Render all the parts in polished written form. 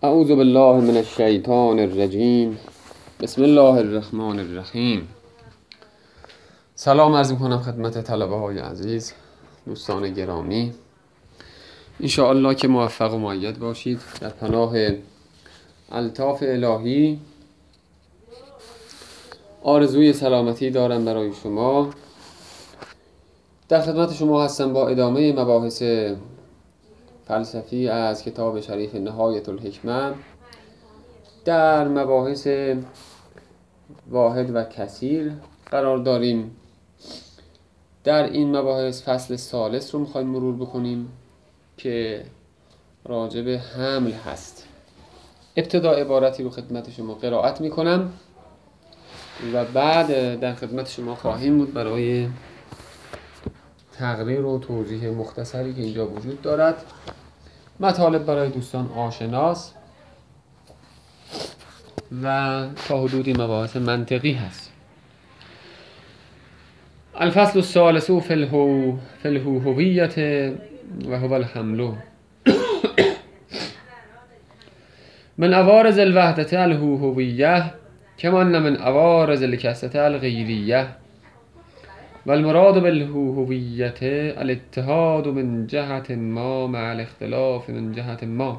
اعوذ بالله من الشیطان الرجیم. بسم الله الرحمن الرحیم. سلام عرض میکنم خدمت طلبه های عزیز، دوستان گرامی. انشاءالله که موفق و مؤید باشید. در پناه الطاف الهی آرزوی سلامتی دارم برای شما. در خدمت شما هستم با ادامه مباحث فلسفی از کتاب شریف نهایت الحکمه. در مباحث واحد و کثیر قرار داریم. در این مباحث فصل ثالث رو میخوایم مرور بکنیم که راجع به حمل هست. ابتدا عبارتی رو خدمت شما قرائت میکنم و بعد در خدمت شما خواهیم بود برای تقریر و توضیح مختصری که اینجا وجود دارد. مطالب برای دوستان آشناست و تا حدودی مباحث منطقی هست. الفصل الثالث فی الهویت و هو الحمل. من عوارض الوحدت الهویه کما ان من عوارض الکثرة الغیریه و المراد بالهویت الاتحاد من جهت ما مع الاختلاف من جهت ما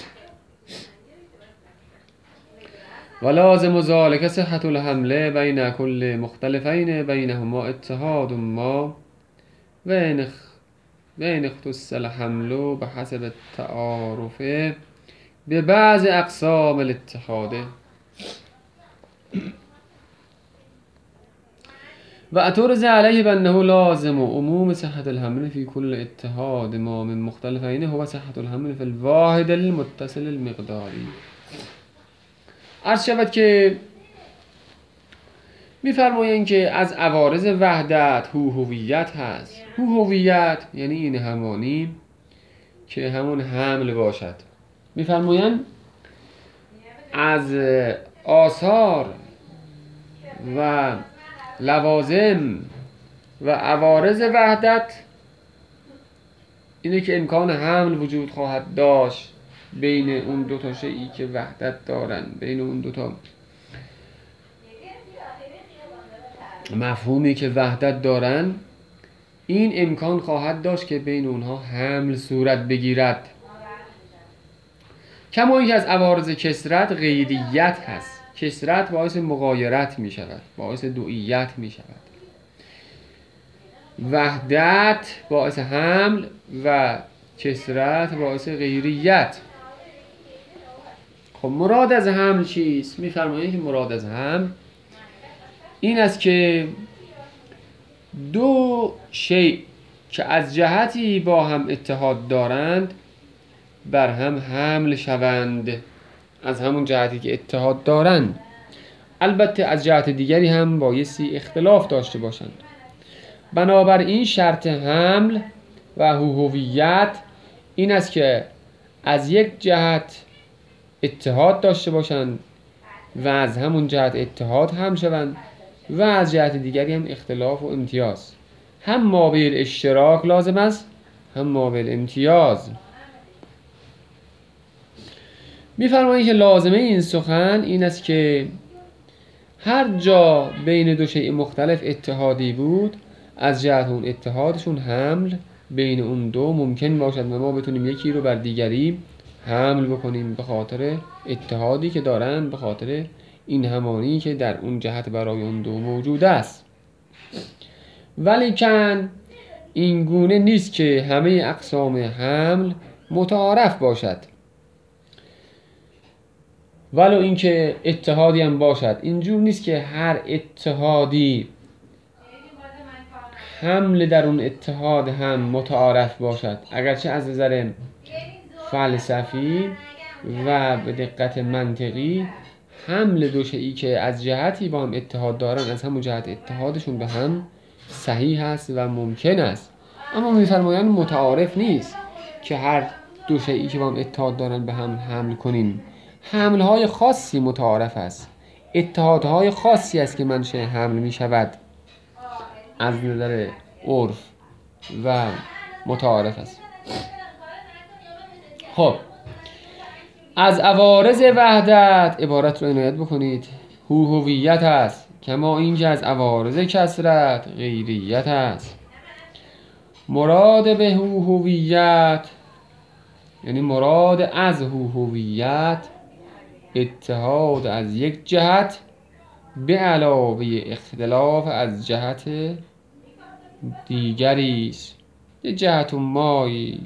و لازم ذلك صحة الحمل بین كل مختلفین بینهما اتحاد ما و ان اختص الحمل بحسب التعارف ببعض اقسام الاتحاد و اعترض علیه بانه لازم عموم صحة الحمل في كل اتحاد ما من مختلفین هو صحة الحمل في الواحد المتصل المقداری. عرض شود که می‌فرمایند که از عوارض وحدت هویت هست. هویت یعنی این همانی که همون حمل باشد. می‌فرمایند از آثار و لوازم و عوارض وحدت اینه که امکان حمل وجود خواهد داشت بین اون دو تا شیئی که وحدت دارن، بین اون دو تا مفهومی که وحدت دارن. این امکان خواهد داشت که بین اونها حمل صورت بگیرد. کما اینکه از عوارض کثرت غیریت هست. کثرت باعث مغایرت می شود، باعث دوئیت می شود. وحدت باعث حمل و کثرت باعث غیریت. خب مراد از حمل چیست؟ می‌فرمایند که مراد از حمل این است که دو شیء که از جهتی با هم اتحاد دارند بر هم حمل شوند، از همون جهتی که اتحاد دارند. البته از جهت دیگری هم بایستی اختلاف داشته باشند. بنابراین شرط حمل و هویت این است که از یک جهت اتحاد داشته باشند و از همون جهت اتحاد هم شوند و از جهت دیگری هم اختلاف و امتیاز. هم مابعد اشتراک لازم است، هم مابعد امتیاز. می‌فرمایند که لازمه این سخن این است که هر جا بین دو شیء مختلف اتحادی بود، از جهت اون اتحادشون حمل بین اون دو ممکن باشد و ما بتونیم یکی رو بر دیگری حمل بکنیم به خاطر اتحادی که دارن، به خاطر این همانی که در اون جهت برای اون دو موجود است. ولیکن این گونه نیست که همه اقسام حمل متعارف باشد، ولو اینکه اتحادی هم باشد. اینجور نیست که هر اتحادی حمل در اون اتحاد هم متعارف باشد. اگرچه از نظر فلسفی و به دقت منطقی حمل دو شیئی که از جهتی با هم اتحاد دارن از همون جهت اتحادشون به هم صحیح است و ممکن است، اما می‌فرمایند متعارف نیست که هر دو شیئی که با هم اتحاد دارن به هم حمل کنیم. حمل‌های خاصی متعارف است، اتحادهای خاصی است که منشأ حمل می‌شود، از نظر عرف و متعارف است. خب از عوارض وحدت عبارت رو عنایت بکنید. هویت است، کما اینکه از عوارض کثرت غیریت است. مراد به هویت یعنی مراد از هویت اتحاد از یک جهت به علاوه اختلاف از جهت دیگری است. یه جهت مایی.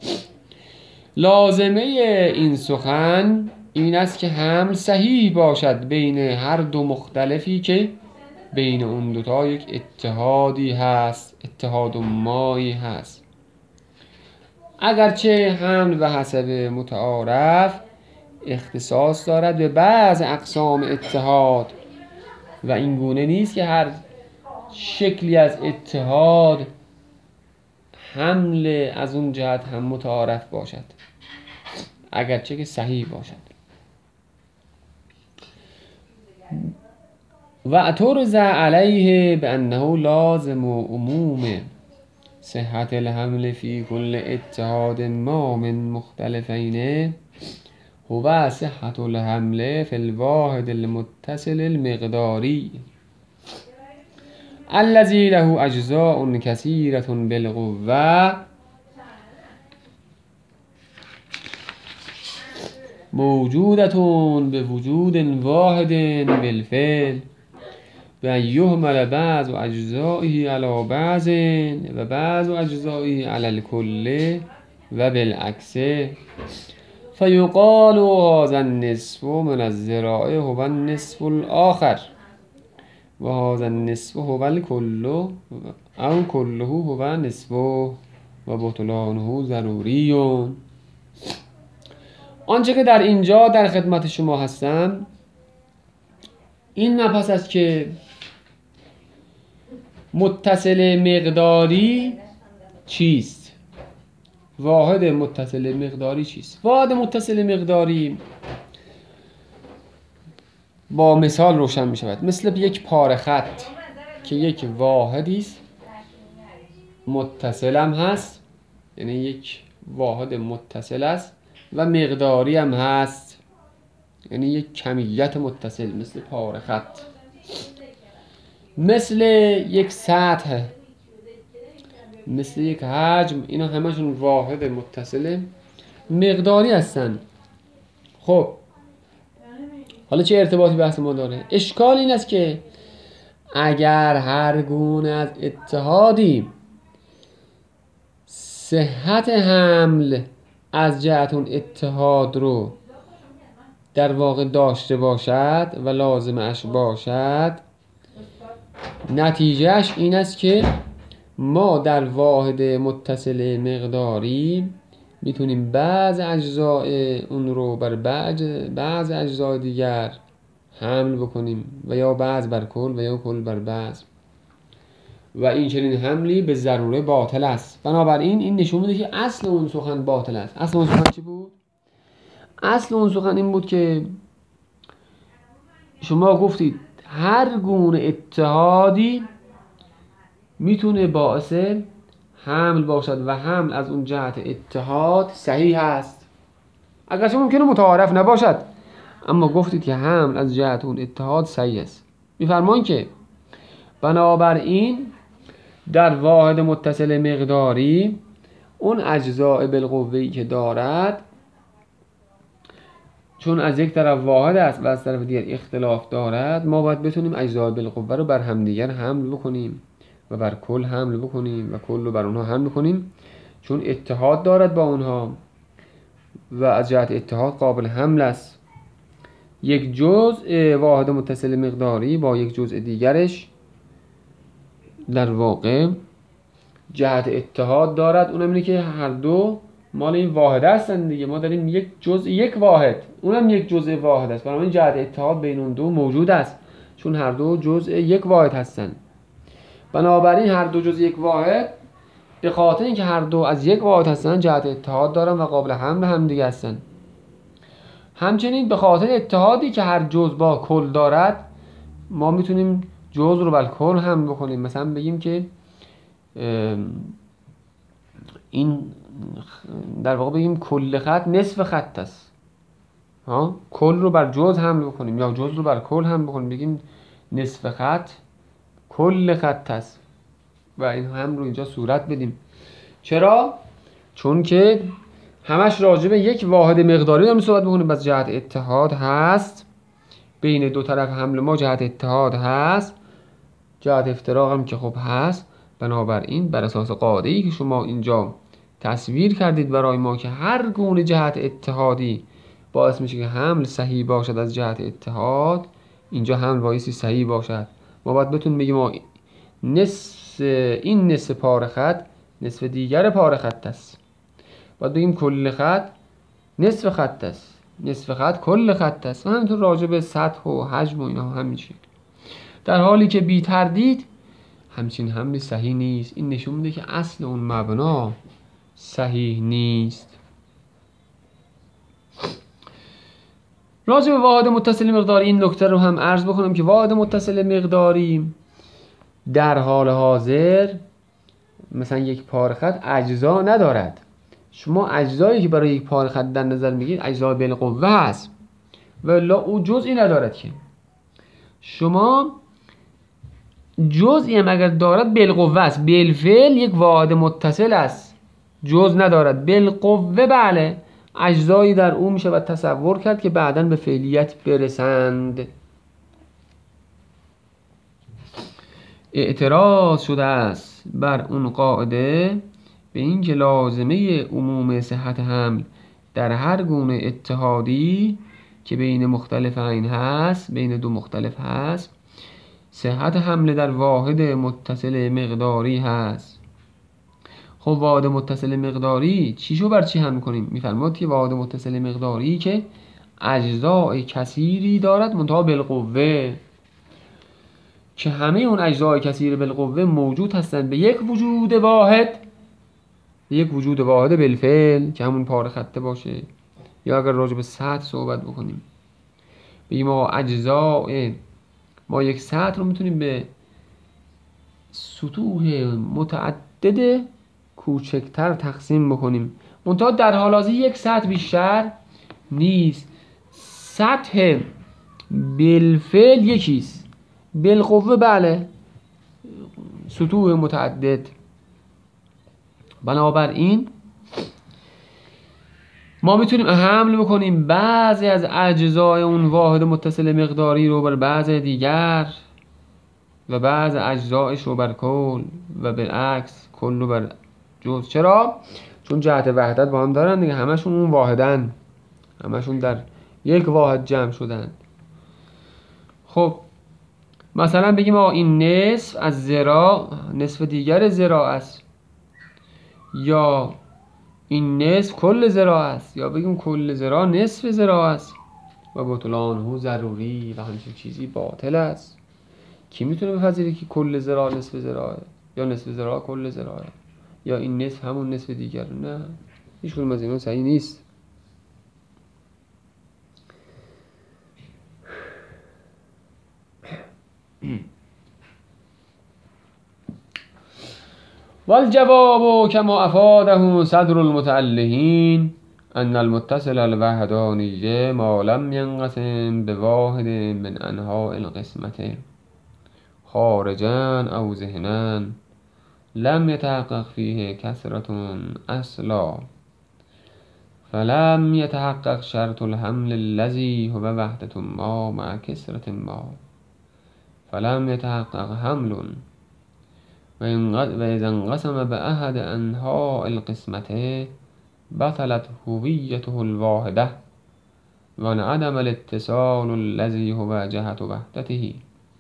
لازمه این سخن این است که هم صحیح باشد بین هر دو مختلفی که بین اون دوتا یک اتحادی هست، اتحاد مایی هست. اگرچه حمل به حسب متعارف اختصاص دارد به بعض اقسام اتحاد و این گونه نیست که هر شکلی از اتحاد حمل از اون جهت هم متعارف باشد، اگرچه که صحیح باشد. و اعترض علیه بانه لازم و عموم صحت الحمل فی کل اتحاد ما من مختلفین هو صحت الحمل فی الواحد المتصل المقداری الذی له اجزاء کثیرة بالقوة موجودة بوجود واحد بالفعل و یهمل بعض اجزائه علی بعض و بعض اجزائه علی الکل و بالعکس فیقال هذا النصف من الذراع هو النصف الآخر و هذا النصف هو الکل او کله هو نصفه و بطلانه ضروری. آنچه که در اینجا در خدمت شما هستم این مبحث است که متصل مقداری چیست؟ واحد متصل مقداری چیست؟ واحد متصل مقداری با مثال روشن می شود. مثل یک پاره خط که یک واحدی است، متصل هم هست، یعنی یک واحد متصل است و مقداری هم هست، یعنی یک کمیت متصل، مثل پاره خط، مثل یک سطح، مثل یک حجم. اینا همشون واحد متصل مقداری هستن. خب حالا چه ارتباطی بحث ما داره؟ اشکال این است که اگر هر گونه از اتحادی صحت حمل از جهت اون اتحاد رو در واقع داشته باشد و لازمش باشد، نتیجهش این است که ما در واحد متصل مقداری میتونیم بعض اجزاء اون رو بر بعض اجزاء دیگر حمل بکنیم و یا بعض بر کل و یا کل بر بعض، و این چنین حملی به ضروره باطل است. بنابراین این نشون میده که اصل اون سخن باطل است. اصل اون سخن چی بود؟ اصل اون سخن این بود که شما گفتید هر گونه اتحادی میتونه باعث حمل باشد و حمل از اون جهت اتحاد صحیح است، اگرچه ممکنه متعارف نباشد، اما گفتید که حمل از جهت اون اتحاد صحیح است. میفرمایید که بنابراین در واحد متصل مقداری اون اجزاء بالقوه‌ای که دارد، چون از یک طرف واحد است و از طرف دیگر اختلاف دارد، ما باید بتونیم اجزاء بالقوه رو بر همدیگر حمل بکنیم و بر کل حمل بکنیم و کل رو بر اونها حمل بکنیم، چون اتحاد دارد با اونها و از جهت اتحاد قابل حمل است. یک جزء واحد متصل مقداری با یک جزء دیگرش در واقع جهت اتحاد دارد، اونم اینه که هر دو مال این واحد هستن دیگه. ما داریم یک جزء یک واحد، اونم یک جزء واحد است، بنابراین جهت اتحاد بین اون دو موجود است، چون هر دو جزء یک واحد هستن. بنابراین هر دو جزء یک واحد به خاطر اینکه هر دو از یک واحد هستن جهت اتحاد دارن و قابل حمل هم دیگه هستن. همچنین به خاطر اتحادی که هر جزء با کل دارد، ما میتونیم جزء رو بر کل حمل بکنیم. مثلا بگیم که این در واقع بگیم کل خط نصف خط است، کل رو بر جزء حمل بکنیم یا جزء رو بر کل حمل بکنیم، بگیم نصف خط کل خط است و این هم رو اینجا صورت بدیم. چرا؟ چون که همش راجع به یک واحد مقداری داریم صحبت بکنیم، بس جهت اتحاد هست بین دو طرف حمل ما، جهت اتحاد هست، جهت افتراق هم که خب هست. بنابراین بر اساس قاعده‌ای که شما اینجا تصویر کردید برای ما که هر گونه جهت اتحادی باعث میشه که حمل صحیح باشد از جهت اتحاد، اینجا حمل بایستی صحیح باشد. ما باید بتونیم بگیم ما این نصف پاره خط نصف دیگر پاره خط است. باید بگیم کل خط نصف خط است، نصف خط کل خط است و همینطور راجع به سطح و حجم و اینا همین شکل. در حالی که بی تردید همچین حملی صحیح نیست. این نشون میده که اصل اون مبنا صحیح نیست. راجع به واحد متصل مقداری این نکته رو هم عرض بکنم که واحد متصل مقداری در حال حاضر مثلا یک پاره خط اجزا ندارد. شما اجزایی که برای یک پاره خط در نظر میگیرید اجزای بالقوه هست ولی او جزئی ندارد. که شما جزئی هم اگر دارد بالقوه است، بالفعل یک واحد متصل است، جزء ندارد. بالقوه بله اجزایی در او میشه و تصور کرد که بعداً به فعلیت برسند. اعتراض شده است بر اون قاعده به این که لازمه عموم صحت حمل در هر گونه اتحادی که بین مختلفین هست، بین دو مختلف هست، صحت حمل در واحد متصل مقداری هست. خب واحد متصل مقداری چیشو بر چی حمل کنیم؟ میفرماد که واحد متصل مقداری که اجزای کثیری دارد منتها بالقوه، که همه اون اجزای کثیر بالقوه موجود هستند به یک وجود واحد، یک وجود واحد بالفعل که همون پاره خطه باشه. یا اگر راجع به سطح صحبت بکنیم بگیم ما اجزای ما یک سطح رو میتونیم به سطوح متعدد کوچکتر تقسیم بکنیم، منتها در حال حاضر یک سطح بیشتر نیست. سطح بالفعل یکیست، بالقوه بله سطوح متعدد. بنابراین ما میتونیم حمل بکنیم بعضی از اجزای اون واحد متصل مقداری رو بر بعض دیگر و بعض اجزایش رو بر کل و بالعکس کل رو بر جزء. چرا؟ چون جهت وحدت با هم دارن دیگه، همشون اون واحدن، همشون در یک واحد جمع شدن. خب مثلا بگیم این نصف از ذراع نصف دیگر ذراع است، یا این نصف کل ذراع است، یا بگیم کل ذراع نصف ذراع است و بطلانه ضروری و همچین چیزی باطل است. کی میتونه بپذیره که کل ذراع نصف ذراعه یا نصف ذراع کل ذراعه یا این نصف همون نصف دیگر؟ نه، هیچ کدوم از اینا صحیح نیست. والجواب كما أفاده صدر المتألهين أن المتصل الوحداني ما لم ينقسم بواحد من أنحاء القسمة خارجا أو ذهنا لم يتحقق فيه كثرة أصلا، فلم يتحقق شرط الحمل الذي هو وحدة ما مع كثرة ما، فلم يتحقق حمل. وإذا انقسم بأحد أنحاء القسمة بطلت هويته الواحدة وانعدم الاتصال الذي هو جهة وحدته،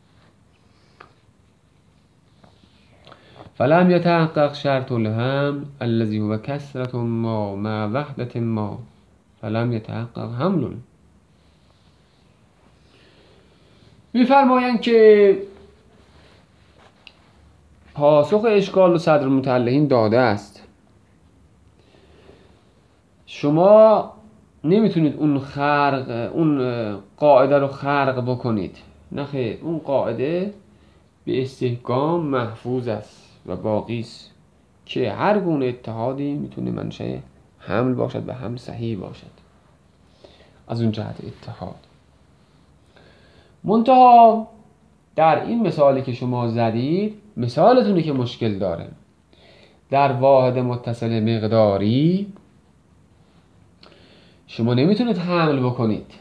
فلم يتحقق شرط الحمل الذي هو كثرة ما مع وحدة ما، فلم يتحقق حمل. می‌فرمایند که پاسخ اشکال و صدر المتألهین داده است. شما نمیتونید اون قاعده رو خرق بکنید، نه خیر، اون قاعده به استحکام محفوظ است و باقی است که هر گونه اتحادی میتونه منشأ حمل باشد و حمل صحیح باشد. از اون جهت اتحاد. منتها در این مثالی که شما زدید مثالتونه که مشکل داره. در واحد متصل مقداری شما نمیتونید حمل بکنید.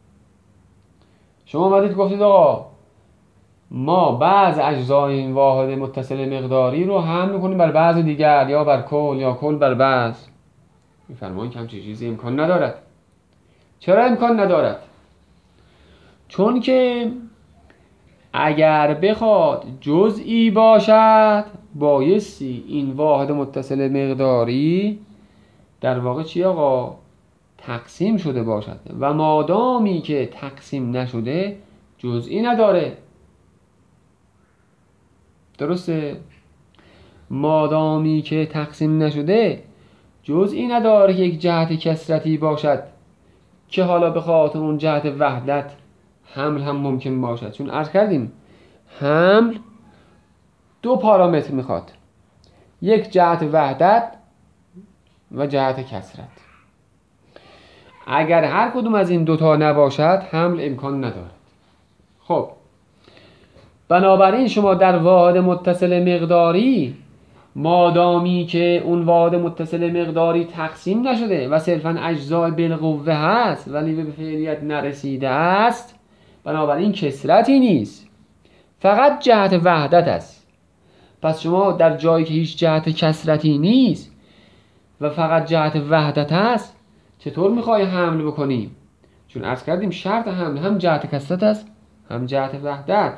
شما اومدید گفتید آقا ما بعض اجزای این واحد متصل مقداری رو حمل میکنیم بر بعض دیگر، یا بر کل یا کل بر بعض. میفرمایید که همچین چیزی امکان ندارد. چرا امکان ندارد؟ چون که اگر بخواد جزئی باشد بایستی این واحد متصل مقداری در واقع چی آقا؟ تقسیم شده باشد و مادامی که تقسیم نشده جزئی نداره. درسته؟ مادامی که تقسیم نشده جزئی نداره که یک جهت کثرتی باشد که حالا به خاطر اون جهت وحدت حمل هم ممکن باشد. چون عرض کردیم حمل دو پارامتر میخواد، یک جهت وحدت و جهت کثرت. اگر هر کدوم از این دوتا نباشد حمل امکان ندارد. خب بنابراین شما در واحد متصل مقداری مادامی که اون واحد متصل مقداری تقسیم نشده و صرفاً اجزای بالقوه هست ولی به فعلیت نرسیده است، بنابراین کثرتی نیست، فقط جهت وحدت است. پس شما در جایی که هیچ جهت کثرتی نیست و فقط جهت وحدت است چطور میخوای حمل بکنی؟ چون عرض کردیم شرط حمل هم جهت کثرت است هم جهت وحدت.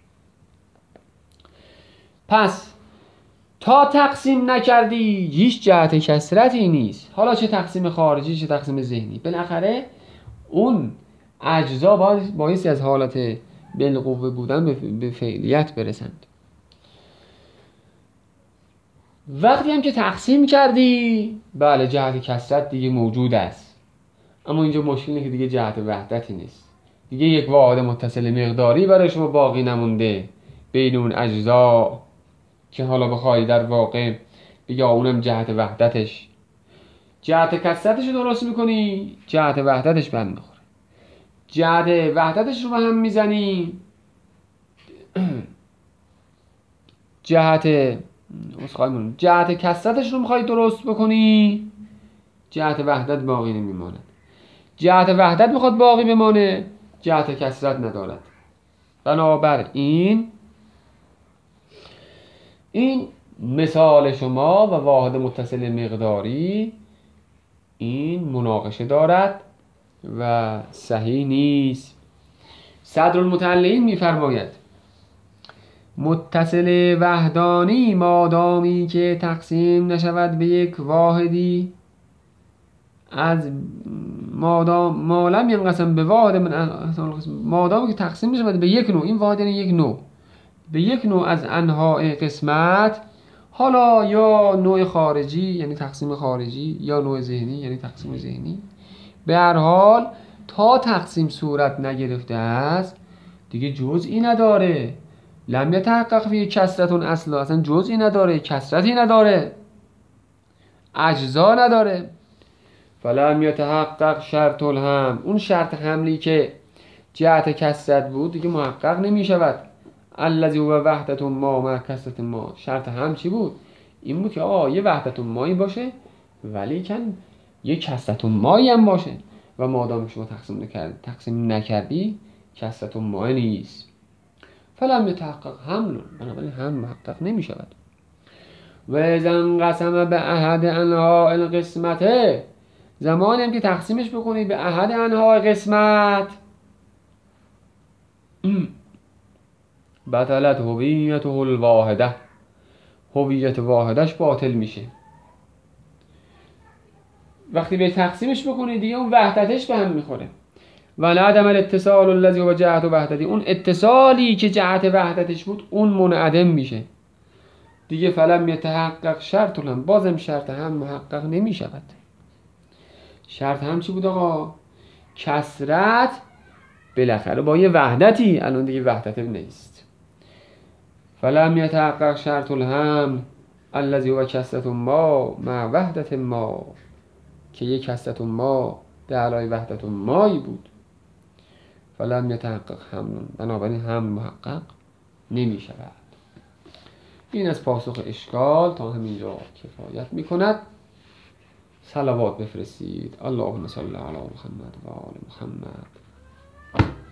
پس تا تقسیم نکردی هیچ جهت کثرتی نیست، حالا چه تقسیم خارجی چه تقسیم ذهنی، بالاخره اون اجزا بایستی از حالت بالقوه بودن به فعلیت برسند. وقتی هم که تقسیم کردی بله جهت کثرت دیگه موجود است، اما اینجا مشکل اینه که دیگه جهت وحدتی نیست، دیگه یک واحد متصل مقداری برای شما باقی نمونده بین اون اجزا که حالا بخوای در واقع بگی اونم جهت وحدتش، جهت کثرتش رو درست میکنی جهت وحدتش بند میخوره، جهت وحدتش رو به هم میزنی جهت کثرتش رو میخوای درست بکنی جهت وحدت باقی نمیماند. جهت وحدت میخواد باقی بمانه جهت کثرت ندارد. بنابراین این مثال شما و واحد متصل مقداری این مناقشه دارد و صحیح نیست. صدرالمتعلین میفرماید متصل وحدانی مادامی که تقسیم نشود به یک واحدی از مادام ینقسم به واحد من مادامی که تقسیم نشود به یک نوع، این واحد یعنی یک نوع، به یک نوع از انواع قسمت، حالا یا نوع خارجی یعنی تقسیم خارجی یا نوع ذهنی یعنی تقسیم ذهنی، به هر حال تا تقسیم صورت نگرفته است دیگه جزئی نداره. لم یتحقق فیه کثرتون اصلا جزئی نداره، کثرتی نداره، اجزا نداره. فلم یتحقق شرط الحمل، اون شرط حملی که جهت کثرت بود دیگه محقق نمی شود. الذی هو وحدت ما مع کثرت ما. شرط هم چی بود؟ این بود که آقا یه وحدت مایی باشه ولی کن یه کثرت مایی هم باشه و مادام شما تقسیم نکردی کثرت مایی نیست. فلم یتحقق حمل، بنابراین هم محقق نمی شود. و اذا انقسم به احد انواع القسمته، زمانی هم که تقسیمش بکنی به احد انواع قسمت بطلت هویته الواحده، هویت واحدش باطل میشه. وقتی به تقسیمش بکنی دیگه اون وحدتش به هم میخوره. و عدم الاتصال الذی هو جهت وحدتی، اون اتصالی که جهت وحدتش بود اون منعدم میشه دیگه. فلم یتحقق شرط هم، بازم شرط هم محقق نمیشود. شرط هم چی بود آقا؟ کثرت بالاخره با یه وحدتی، الان دیگه وحدت نیست. فلم یتحقق شرط الحمل الذی هو کثرت ما مع وحدت ما، که یک کثرت ما علای وحدت مایی بود. فلم یتحقق حمل، بنابراین حمل محقق نمی شود. این از پاسخ اشکال تا همینجا کفایت می کند. صلوات بفرستید. اللهم صل علی محمد و آل محمد.